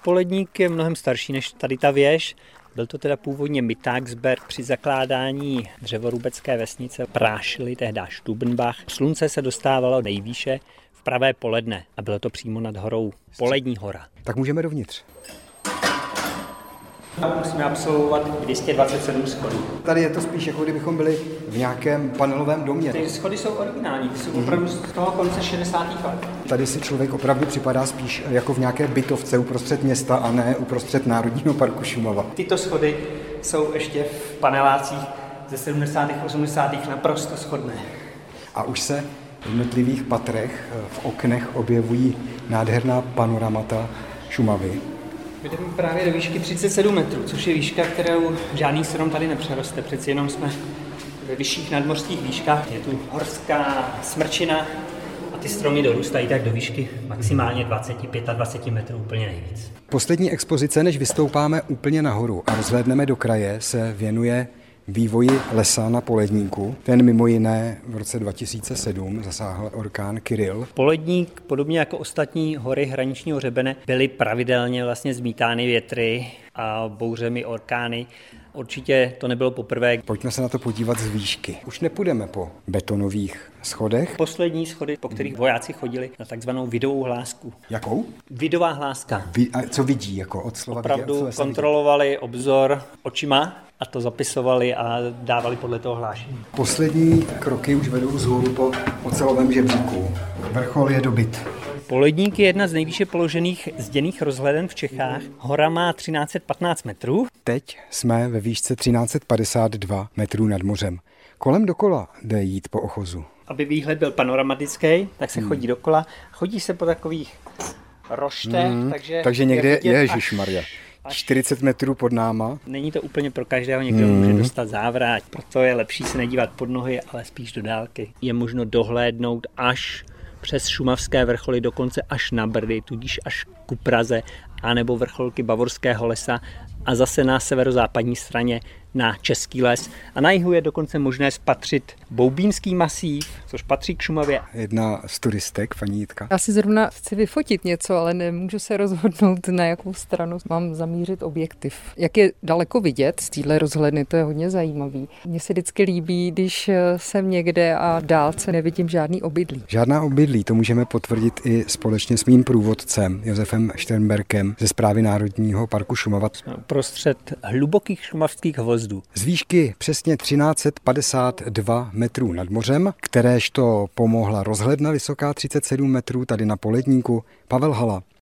Poledník je mnohem starší než tady ta věž. Byl to teda původně Mittagsberg. Při zakládání dřevorubecké vesnice prášili tehdy Stubenbach. Slunce se dostávalo nejvýše v pravé poledne a bylo to přímo nad horou Polední hora. Tak můžeme dovnitř. Musíme absolvovat 227 schodů. Tady je to spíš, jako kdybychom byli v nějakém panelovém domě. Ty schody jsou originální, ty jsou opravdu z toho konce 60. let. Tady si člověk opravdu připadá spíš jako v nějaké bytovce uprostřed města a ne uprostřed Národního parku Šumava. Tyto schody jsou ještě v panelácích ze 70. 80. naprosto shodné. A už se v jednotlivých patrech, v oknech objevují nádherná panoramata Šumavy. Jdeme právě do výšky 37 metrů, což je výška, kterou žádný strom tady nepřeroste. Přeci jenom jsme ve vyšších nadmořských výškách. Je tu horská smrčina a ty stromy dorůstají tak do výšky maximálně 25 metrů úplně nejvíc. Poslední expozice, než vystoupáme úplně nahoru a rozhlédneme do kraje, se věnuje vývoji lesa na Poledníku. Ten mimo jiné v roce 2007 zasáhl orkán Kyrill. Poledník, podobně jako ostatní hory hraničního hřebene, byly pravidelně vlastně zmítány větry a bouřemi, orkány. Určitě to nebylo poprvé. Pojďme se na to podívat z výšky. Už nepůjdeme po betonových schodech. Poslední schody, po kterých vojáci chodili na takzvanou vidovou hlásku. Jakou? Vidová hláska. A co vidí? Jako od slova opravdu kontrolovali obzor očima a to zapisovali a dávali podle toho hlášení. Poslední kroky už vedou vzhůru po ocelovém žebříku. Vrchol je dobyt. Poledník je jedna z nejvýše položených zděných rozhleden v Čechách. Hora má 1315 metrů. Teď jsme ve výšce 1352 metrů nad mořem. Kolem dokola jde jít po ochozu. Aby výhled byl panoramatický, tak se chodí dokola. Chodí se po takových roštech, takže někde je ježišmarja. 40 metrů pod náma. Není to úplně pro každého, někdo může dostat závrat. Proto je lepší se nedívat pod nohy, ale spíš do dálky. Je možno dohlédnout až přes šumavské vrcholy, dokonce až na Brdy, tudíž až ku Praze, anebo vrcholky Bavorského lesa a zase na severozápadní straně na Český les. A na jihu je dokonce možné spatřit Boubínský masív, což patří k Šumavě. Jedna z turistek, paní Jitka. Já si zrovna chci vyfotit něco, ale nemůžu se rozhodnout, na jakou stranu mám zamířit objektiv. Jak je daleko vidět z téhle rozhledny, to je hodně zajímavý. Mně se vždycky líbí, když jsem někde a v dálce nevidím žádný obydlí. Žádná obydlí, to můžeme potvrdit i společně s mým průvodcem Josefem Šternberkem ze Správy Národního parku Šumava. Prostřed hlubokých šumavských hvozdů. Z výšky přesně 1352 metrů nad mořem, kteréžto pomohla rozhledna vysoká 37 metrů tady na Poledníku, Pavel Hala.